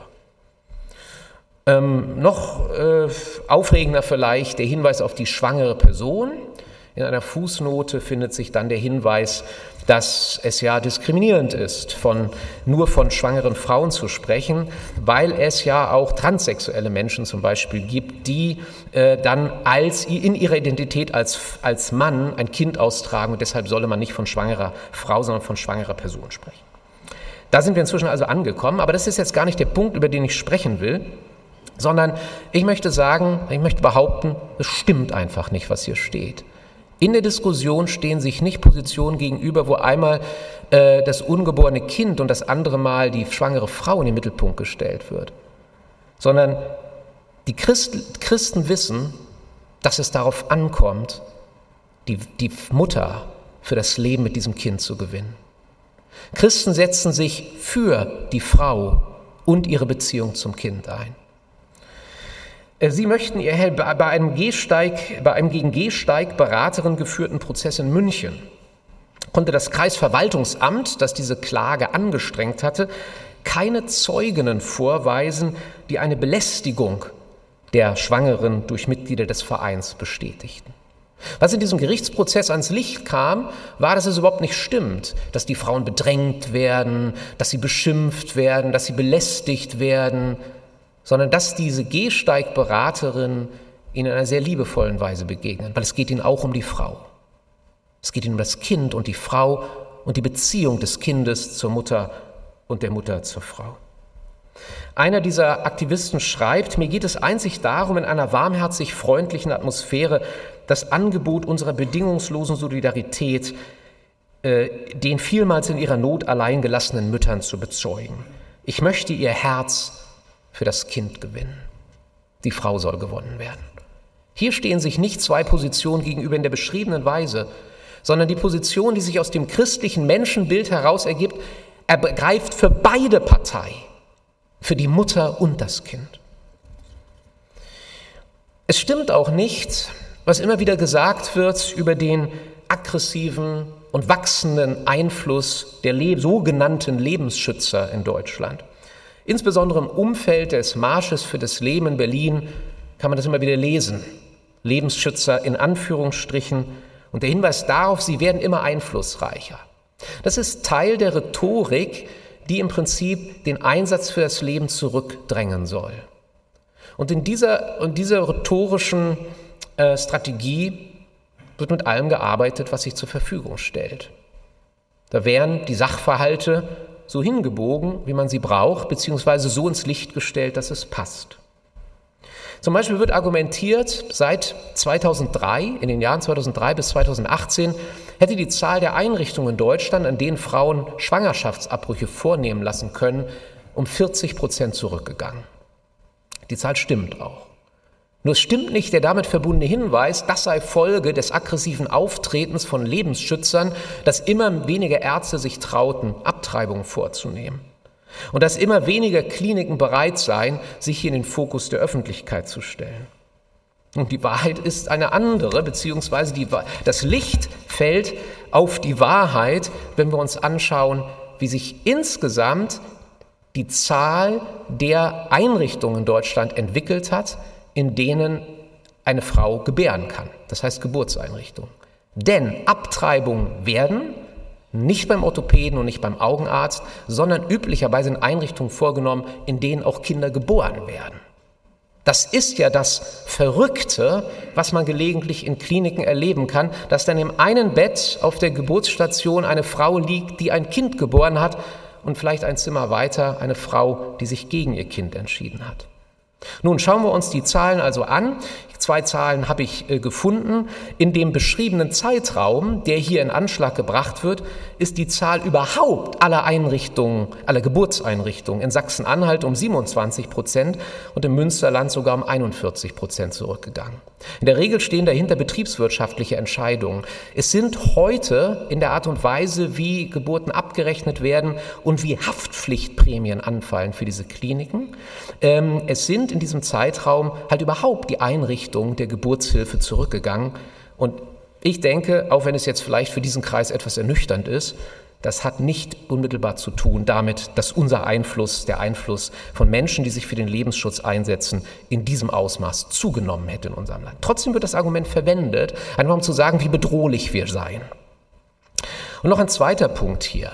Noch aufregender vielleicht der Hinweis auf die schwangere Person. In einer Fußnote findet sich dann der Hinweis, dass es ja diskriminierend ist, nur von schwangeren Frauen zu sprechen, weil es ja auch transsexuelle Menschen zum Beispiel gibt, die dann in ihrer Identität als Mann ein Kind austragen, und deshalb solle man nicht von schwangerer Frau, sondern von schwangerer Person sprechen. Da sind wir inzwischen also angekommen, aber das ist jetzt gar nicht der Punkt, über den ich sprechen will, sondern ich möchte behaupten, es stimmt einfach nicht, was hier steht. In der Diskussion stehen sich nicht Positionen gegenüber, wo einmal das ungeborene Kind und das andere Mal die schwangere Frau in den Mittelpunkt gestellt wird, sondern die Christen wissen, dass es darauf ankommt, die Mutter für das Leben mit diesem Kind zu gewinnen. Christen setzen sich für die Frau und ihre Beziehung zum Kind ein. Sie möchten bei einem gegen Gehsteig Beraterin geführten Prozess in München konnte das Kreisverwaltungsamt, das diese Klage angestrengt hatte, keine Zeuginnen vorweisen, die eine Belästigung der Schwangeren durch Mitglieder des Vereins bestätigten. Was in diesem Gerichtsprozess ans Licht kam, war, dass es überhaupt nicht stimmt, dass die Frauen bedrängt werden, dass sie beschimpft werden, dass sie belästigt werden, sondern dass diese Gehsteigberaterin ihnen in einer sehr liebevollen Weise begegnen, weil es geht ihnen auch um die Frau. Es geht ihnen um das Kind und die Frau und die Beziehung des Kindes zur Mutter und der Mutter zur Frau. Einer dieser Aktivisten schreibt, mir geht es einzig darum, in einer warmherzig freundlichen Atmosphäre das Angebot unserer bedingungslosen Solidarität den vielmals in ihrer Not allein gelassenen Müttern zu bezeugen. Ich möchte ihr Herz für das Kind gewinnen. Die Frau soll gewonnen werden. Hier stehen sich nicht zwei Positionen gegenüber in der beschriebenen Weise, sondern die Position, die sich aus dem christlichen Menschenbild heraus ergibt, ergreift für beide Partei, für die Mutter und das Kind. Es stimmt auch nicht, was immer wieder gesagt wird über den aggressiven und wachsenden Einfluss der sogenannten Lebensschützer in Deutschland. Insbesondere im Umfeld des Marsches für das Leben in Berlin kann man das immer wieder lesen. Lebensschützer in Anführungsstrichen und der Hinweis darauf, sie werden immer einflussreicher. Das ist Teil der Rhetorik, die im Prinzip den Einsatz für das Leben zurückdrängen soll. Und in dieser rhetorischen Strategie wird mit allem gearbeitet, was sich zur Verfügung stellt. Da werden die Sachverhalte so hingebogen, wie man sie braucht, beziehungsweise so ins Licht gestellt, dass es passt. Zum Beispiel wird argumentiert, seit 2003, in den Jahren 2003 bis 2018, hätte die Zahl der Einrichtungen in Deutschland, an denen Frauen Schwangerschaftsabbrüche vornehmen lassen können, um 40% zurückgegangen. Die Zahl stimmt auch. Nur es stimmt nicht der damit verbundene Hinweis, das sei Folge des aggressiven Auftretens von Lebensschützern, dass immer weniger Ärzte sich trauten, Abtreibungen vorzunehmen. Und dass immer weniger Kliniken bereit seien, sich hier in den Fokus der Öffentlichkeit zu stellen. Und die Wahrheit ist eine andere, beziehungsweise das Licht fällt auf die Wahrheit, wenn wir uns anschauen, wie sich insgesamt die Zahl der Einrichtungen in Deutschland entwickelt hat, in denen eine Frau gebären kann, das heißt Geburtseinrichtungen. Denn Abtreibungen werden nicht beim Orthopäden und nicht beim Augenarzt, sondern üblicherweise in Einrichtungen vorgenommen, in denen auch Kinder geboren werden. Das ist ja das Verrückte, was man gelegentlich in Kliniken erleben kann, dass dann im einen Bett auf der Geburtsstation eine Frau liegt, die ein Kind geboren hat und vielleicht ein Zimmer weiter eine Frau, die sich gegen ihr Kind entschieden hat. Nun schauen wir uns die Zahlen also an. 2 Zahlen habe ich gefunden. In dem beschriebenen Zeitraum, der hier in Anschlag gebracht wird, ist die Zahl überhaupt aller Geburtseinrichtungen in Sachsen-Anhalt um 27% und im Münsterland sogar um 41% zurückgegangen. In der Regel stehen dahinter betriebswirtschaftliche Entscheidungen. Es sind heute in der Art und Weise, wie Geburten abgerechnet werden und wie Haftpflichtprämien anfallen für diese Kliniken, es sind in diesem Zeitraum halt überhaupt die Einrichtungen Stiftung der Geburtshilfe zurückgegangen. Und ich denke, auch wenn es jetzt vielleicht für diesen Kreis etwas ernüchternd ist, das hat nicht unmittelbar zu tun damit, dass unser Einfluss, der Einfluss von Menschen, die sich für den Lebensschutz einsetzen, in diesem Ausmaß zugenommen hätte in unserem Land. Trotzdem wird das Argument verwendet, einfach um zu sagen, wie bedrohlich wir seien. Und noch ein zweiter Punkt hier.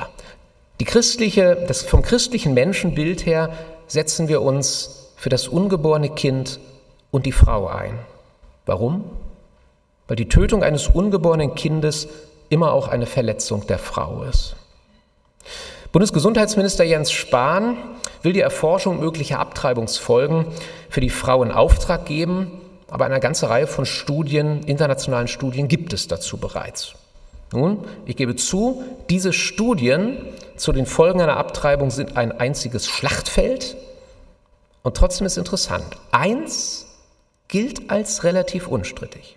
Vom christlichen Menschenbild her setzen wir uns für das ungeborene Kind und die Frau ein. Warum? Weil die Tötung eines ungeborenen Kindes immer auch eine Verletzung der Frau ist. Bundesgesundheitsminister Jens Spahn will die Erforschung möglicher Abtreibungsfolgen für die Frau in Auftrag geben, aber eine ganze Reihe von Studien, internationalen Studien gibt es dazu bereits. Nun, ich gebe zu, diese Studien zu den Folgen einer Abtreibung sind ein einziges Schlachtfeld und trotzdem ist interessant. Eins gilt als relativ unstrittig.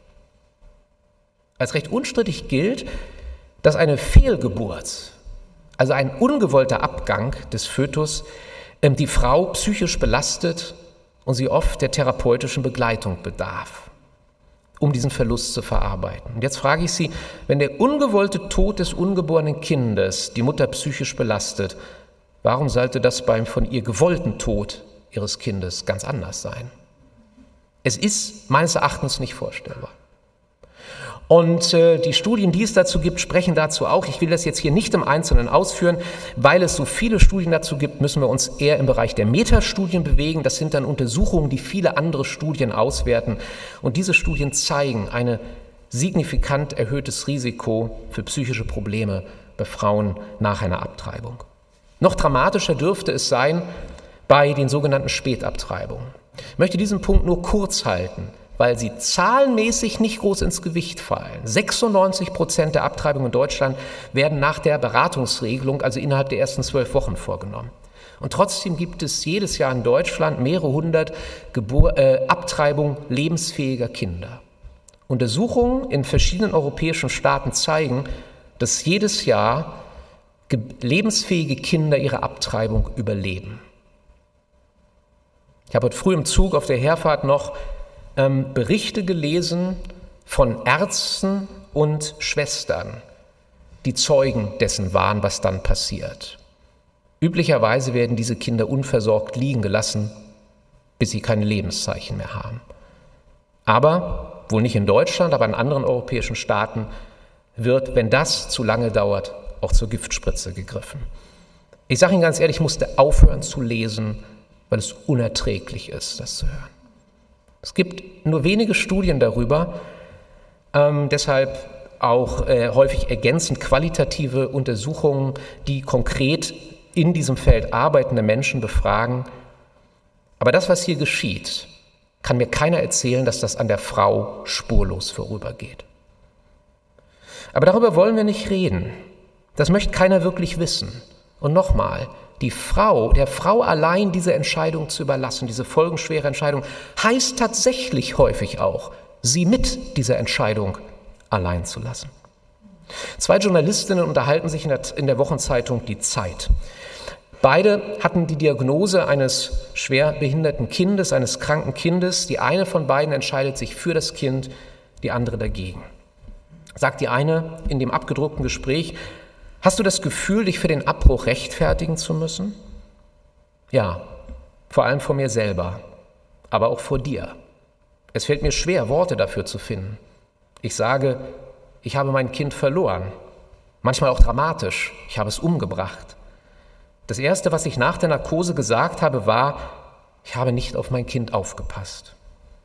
Als recht unstrittig gilt, dass eine Fehlgeburt, also ein ungewollter Abgang des Fötus, die Frau psychisch belastet und sie oft der therapeutischen Begleitung bedarf, um diesen Verlust zu verarbeiten. Und jetzt frage ich Sie, wenn der ungewollte Tod des ungeborenen Kindes die Mutter psychisch belastet, warum sollte das beim von ihr gewollten Tod ihres Kindes ganz anders sein? Es ist meines Erachtens nicht vorstellbar. Und die Studien, die es dazu gibt, sprechen dazu auch. Ich will das jetzt hier nicht im Einzelnen ausführen. Weil es so viele Studien dazu gibt, müssen wir uns eher im Bereich der Metastudien bewegen. Das sind dann Untersuchungen, die viele andere Studien auswerten. Und diese Studien zeigen ein signifikant erhöhtes Risiko für psychische Probleme bei Frauen nach einer Abtreibung. Noch dramatischer dürfte es sein bei den sogenannten Spätabtreibungen. Ich möchte diesen Punkt nur kurz halten, weil sie zahlenmäßig nicht groß ins Gewicht fallen. 96% der Abtreibungen in Deutschland werden nach der Beratungsregelung, also innerhalb der ersten 12 Wochen vorgenommen. Und trotzdem gibt es jedes Jahr in Deutschland mehrere hundert Abtreibungen lebensfähiger Kinder. Untersuchungen in verschiedenen europäischen Staaten zeigen, dass jedes Jahr lebensfähige Kinder ihre Abtreibung überleben. Ich habe heute früh im Zug auf der Herfahrt noch Berichte gelesen von Ärzten und Schwestern, die Zeugen dessen waren, was dann passiert. Üblicherweise werden diese Kinder unversorgt liegen gelassen, bis sie keine Lebenszeichen mehr haben. Aber, wohl nicht in Deutschland, aber in anderen europäischen Staaten, wird, wenn das zu lange dauert, auch zur Giftspritze gegriffen. Ich sage Ihnen ganz ehrlich, ich musste aufhören zu lesen, weil es unerträglich ist, das zu hören. Es gibt nur wenige Studien darüber, deshalb auch häufig ergänzend qualitative Untersuchungen, die konkret in diesem Feld arbeitende Menschen befragen. Aber das, was hier geschieht, kann mir keiner erzählen, dass das an der Frau spurlos vorübergeht. Aber darüber wollen wir nicht reden. Das möchte keiner wirklich wissen. Und nochmal, der Frau allein diese Entscheidung zu überlassen, diese folgenschwere Entscheidung, heißt tatsächlich häufig auch, sie mit dieser Entscheidung allein zu lassen. 2 Journalistinnen unterhalten sich in der Wochenzeitung Die Zeit. Beide hatten die Diagnose eines schwer behinderten Kindes, eines kranken Kindes. Die eine von beiden entscheidet sich für das Kind, die andere dagegen. Sagt die eine in dem abgedruckten Gespräch: Hast du das Gefühl, dich für den Abbruch rechtfertigen zu müssen? Ja, vor allem vor mir selber, aber auch vor dir. Es fällt mir schwer, Worte dafür zu finden. Ich sage, ich habe mein Kind verloren. Manchmal auch dramatisch, ich habe es umgebracht. Das Erste, was ich nach der Narkose gesagt habe, war, ich habe nicht auf mein Kind aufgepasst.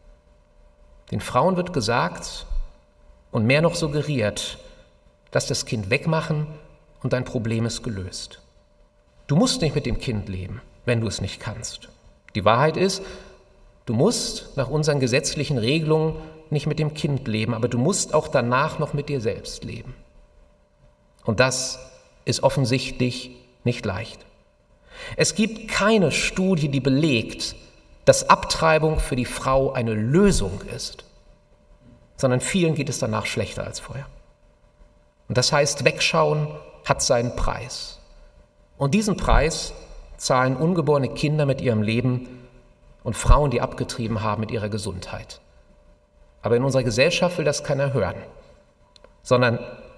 Den Frauen wird gesagt und mehr noch suggeriert, lass das Kind wegmachen und dein Problem ist gelöst. Du musst nicht mit dem Kind leben, wenn du es nicht kannst. Die Wahrheit ist, du musst nach unseren gesetzlichen Regelungen nicht mit dem Kind leben, aber du musst auch danach noch mit dir selbst leben. Und das ist offensichtlich nicht leicht. Es gibt keine Studie, die belegt, dass Abtreibung für die Frau eine Lösung ist, sondern vielen geht es danach schlechter als vorher. Und das heißt, wegschauen hat seinen Preis. Und diesen Preis zahlen ungeborene Kinder mit ihrem Leben und Frauen, die abgetrieben haben, mit ihrer Gesundheit. Aber in unserer Gesellschaft will das keiner hören, sondern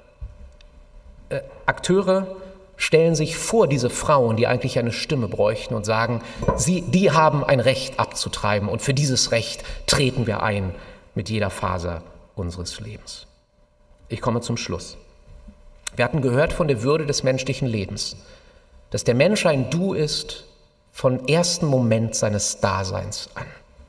Akteure stellen sich vor diese Frauen, die eigentlich eine Stimme bräuchten und sagen, die haben ein Recht abzutreiben und für dieses Recht treten wir ein mit jeder Faser unseres Lebens. Ich komme zum Schluss. Wir hatten gehört von der Würde des menschlichen Lebens, dass der Mensch ein Du ist vom ersten Moment seines Daseins an.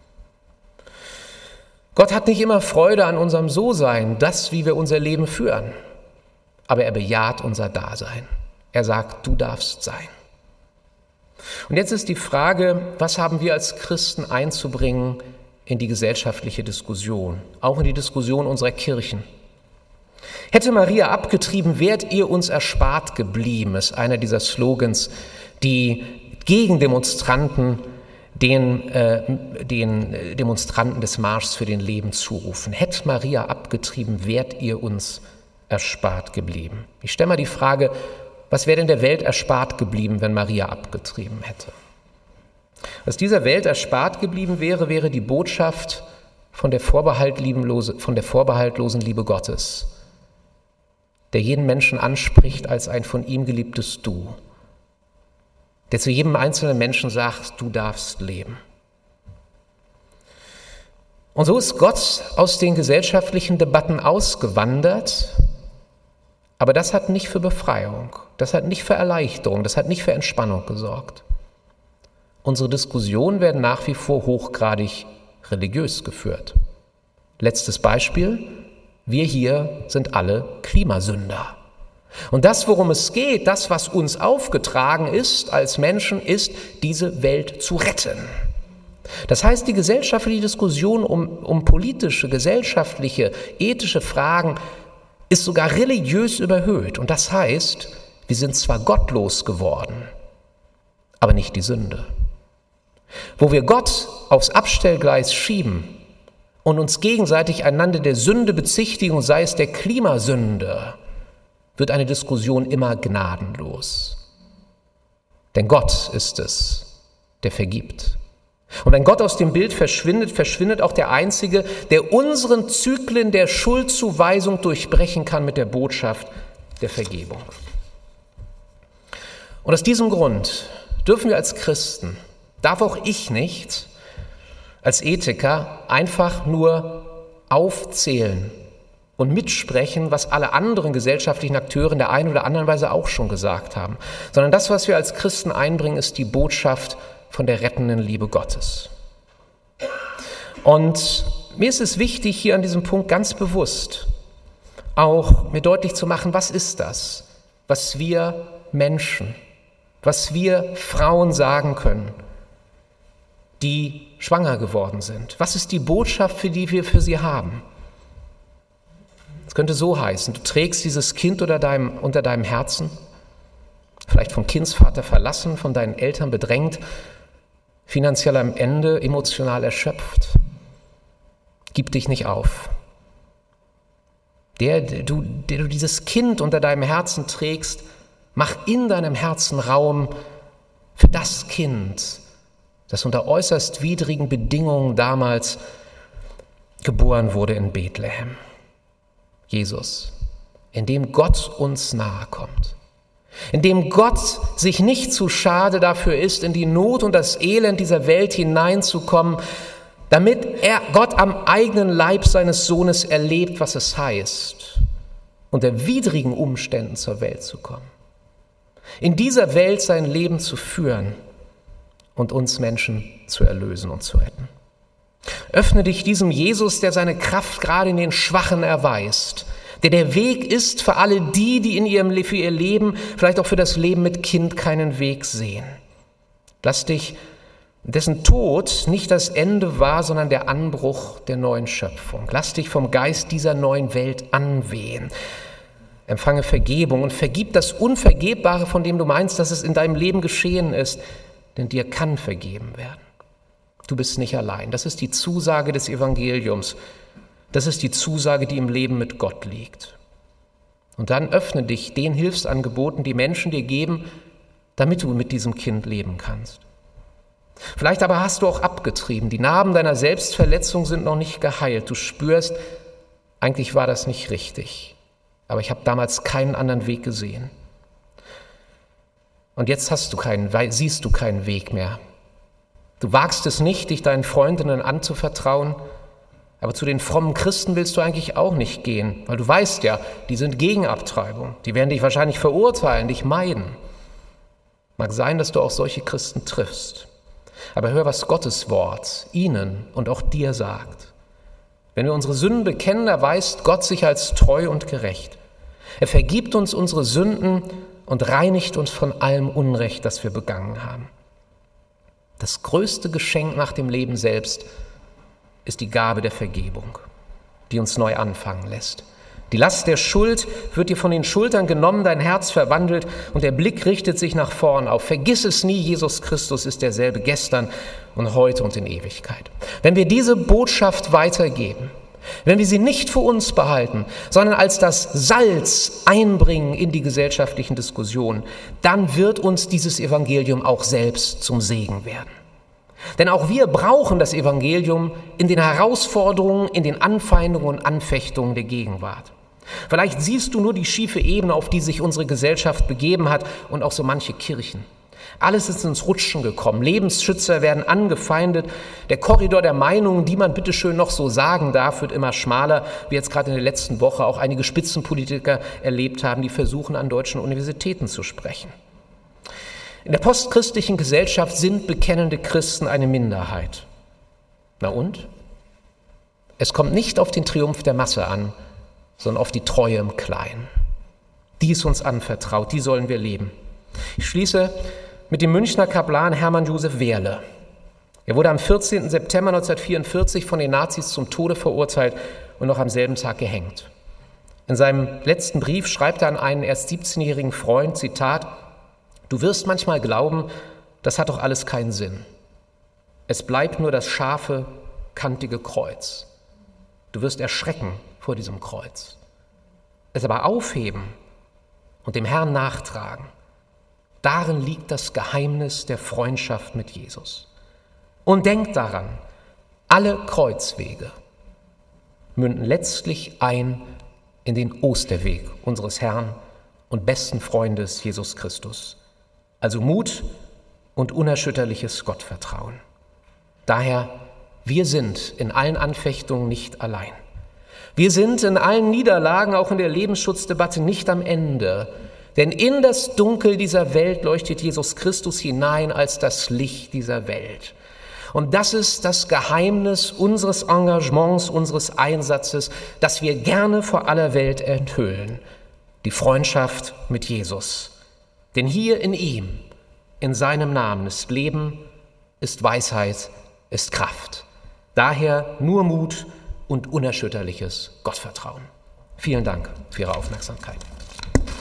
Gott hat nicht immer Freude an unserem So-Sein, das, wie wir unser Leben führen, aber er bejaht unser Dasein. Er sagt, du darfst sein. Und jetzt ist die Frage, was haben wir als Christen einzubringen in die gesellschaftliche Diskussion, auch in die Diskussion unserer Kirchen? Hätte Maria abgetrieben, wärt ihr uns erspart geblieben, ist einer dieser Slogans, die gegen Demonstranten den Demonstranten des Marschs für den Leben zurufen. Hätte Maria abgetrieben, wärt ihr uns erspart geblieben. Ich stelle mal die Frage, was wäre denn der Welt erspart geblieben, wenn Maria abgetrieben hätte? Was dieser Welt erspart geblieben wäre, wäre die Botschaft von der vorbehaltlosen Liebe Gottes, der jeden Menschen anspricht als ein von ihm geliebtes Du, der zu jedem einzelnen Menschen sagt, du darfst leben. Und so ist Gott aus den gesellschaftlichen Debatten ausgewandert, aber das hat nicht für Befreiung, das hat nicht für Erleichterung, das hat nicht für Entspannung gesorgt. Unsere Diskussionen werden nach wie vor hochgradig religiös geführt. Letztes Beispiel, wir hier sind alle Klimasünder. Und das, worum es geht, das, was uns aufgetragen ist als Menschen, ist, diese Welt zu retten. Das heißt, die gesellschaftliche Diskussion um politische, gesellschaftliche, ethische Fragen ist sogar religiös überhöht. Und das heißt, wir sind zwar gottlos geworden, aber nicht die Sünde. Wo wir Gott aufs Abstellgleis schieben und uns gegenseitig einander der Sünde bezichtigen, sei es der Klimasünde, wird eine Diskussion immer gnadenlos. Denn Gott ist es, der vergibt. Und wenn Gott aus dem Bild verschwindet, verschwindet auch der Einzige, der unseren Zyklen der Schuldzuweisung durchbrechen kann mit der Botschaft der Vergebung. Und aus diesem Grund dürfen wir als Christen, darf auch ich nicht, als Ethiker einfach nur aufzählen und mitsprechen, was alle anderen gesellschaftlichen Akteure in der einen oder anderen Weise auch schon gesagt haben, sondern das, was wir als Christen einbringen, ist die Botschaft von der rettenden Liebe Gottes. Und mir ist es wichtig, hier an diesem Punkt ganz bewusst auch mir deutlich zu machen, was ist das, was wir Menschen, was wir Frauen sagen können, die schwanger geworden sind. Was ist die Botschaft, für die wir für sie haben? Es könnte so heißen, du trägst dieses Kind unter deinem Herzen, vielleicht vom Kindsvater verlassen, von deinen Eltern bedrängt, finanziell am Ende, emotional erschöpft. Gib dich nicht auf. Der du dieses Kind unter deinem Herzen trägst, mach in deinem Herzen Raum für das Kind, das unter äußerst widrigen Bedingungen damals geboren wurde in Bethlehem. Jesus, in dem Gott uns nahe kommt, in dem Gott sich nicht zu schade dafür ist, in die Not und das Elend dieser Welt hineinzukommen, damit Gott am eigenen Leib seines Sohnes erlebt, was es heißt, unter widrigen Umständen zur Welt zu kommen, in dieser Welt sein Leben zu führen und uns Menschen zu erlösen und zu retten. Öffne dich diesem Jesus, der seine Kraft gerade in den Schwachen erweist, der Weg ist für alle die, die für ihr Leben, vielleicht auch für das Leben mit Kind, keinen Weg sehen. Lass dich, dessen Tod nicht das Ende war, sondern der Anbruch der neuen Schöpfung. Lass dich vom Geist dieser neuen Welt anwehen. Empfange Vergebung und vergib das Unvergebbare, von dem du meinst, dass es in deinem Leben geschehen ist, denn dir kann vergeben werden. Du bist nicht allein. Das ist die Zusage des Evangeliums. Das ist die Zusage, die im Leben mit Gott liegt. Und dann öffne dich den Hilfsangeboten, die Menschen dir geben, damit du mit diesem Kind leben kannst. Vielleicht aber hast du auch abgetrieben. Die Narben deiner Selbstverletzung sind noch nicht geheilt. Du spürst, eigentlich war das nicht richtig. Aber ich habe damals keinen anderen Weg gesehen. Und jetzt siehst du keinen Weg mehr. Du wagst es nicht, dich deinen Freundinnen anzuvertrauen, aber zu den frommen Christen willst du eigentlich auch nicht gehen, weil du weißt ja, die sind gegen Abtreibung. Die werden dich wahrscheinlich verurteilen, dich meiden. Mag sein, dass du auch solche Christen triffst. Aber hör, was Gottes Wort ihnen und auch dir sagt. Wenn wir unsere Sünden bekennen, erweist Gott sich als treu und gerecht. Er vergibt uns unsere Sünden und reinigt uns von allem Unrecht, das wir begangen haben. Das größte Geschenk nach dem Leben selbst ist die Gabe der Vergebung, die uns neu anfangen lässt. Die Last der Schuld wird dir von den Schultern genommen, dein Herz verwandelt und der Blick richtet sich nach vorn auf. Vergiss es nie, Jesus Christus ist derselbe gestern und heute und in Ewigkeit. Wenn wir diese Botschaft weitergeben, wenn wir sie nicht für uns behalten, sondern als das Salz einbringen in die gesellschaftlichen Diskussionen, dann wird uns dieses Evangelium auch selbst zum Segen werden. Denn auch wir brauchen das Evangelium in den Herausforderungen, in den Anfeindungen und Anfechtungen der Gegenwart. Vielleicht siehst du nur die schiefe Ebene, auf die sich unsere Gesellschaft begeben hat und auch so manche Kirchen. Alles ist ins Rutschen gekommen. Lebensschützer werden angefeindet. Der Korridor der Meinungen, die man bitteschön noch so sagen darf, wird immer schmaler, wie jetzt gerade in der letzten Woche auch einige Spitzenpolitiker erlebt haben, die versuchen, an deutschen Universitäten zu sprechen. In der postchristlichen Gesellschaft sind bekennende Christen eine Minderheit. Na und? Es kommt nicht auf den Triumph der Masse an, sondern auf die Treue im Kleinen. Die ist uns anvertraut, die sollen wir leben. Ich schließe mit dem Münchner Kaplan Hermann Josef Wehrle. Er wurde am 14. September 1944 von den Nazis zum Tode verurteilt und noch am selben Tag gehängt. In seinem letzten Brief schreibt er an einen erst 17-jährigen Freund, Zitat: Du wirst manchmal glauben, das hat doch alles keinen Sinn. Es bleibt nur das scharfe, kantige Kreuz. Du wirst erschrecken vor diesem Kreuz. Es aber aufheben und dem Herrn nachtragen, darin liegt das Geheimnis der Freundschaft mit Jesus. Und denk daran, alle Kreuzwege münden letztlich ein in den Osterweg unseres Herrn und besten Freundes Jesus Christus. Also Mut und unerschütterliches Gottvertrauen. Daher, wir sind in allen Anfechtungen nicht allein. Wir sind in allen Niederlagen, auch in der Lebensschutzdebatte, nicht am Ende. Denn in das Dunkel dieser Welt leuchtet Jesus Christus hinein als das Licht dieser Welt. Und das ist das Geheimnis unseres Engagements, unseres Einsatzes, das wir gerne vor aller Welt enthüllen. Die Freundschaft mit Jesus. Denn hier in ihm, in seinem Namen ist Leben, ist Weisheit, ist Kraft. Daher nur Mut und unerschütterliches Gottvertrauen. Vielen Dank für Ihre Aufmerksamkeit.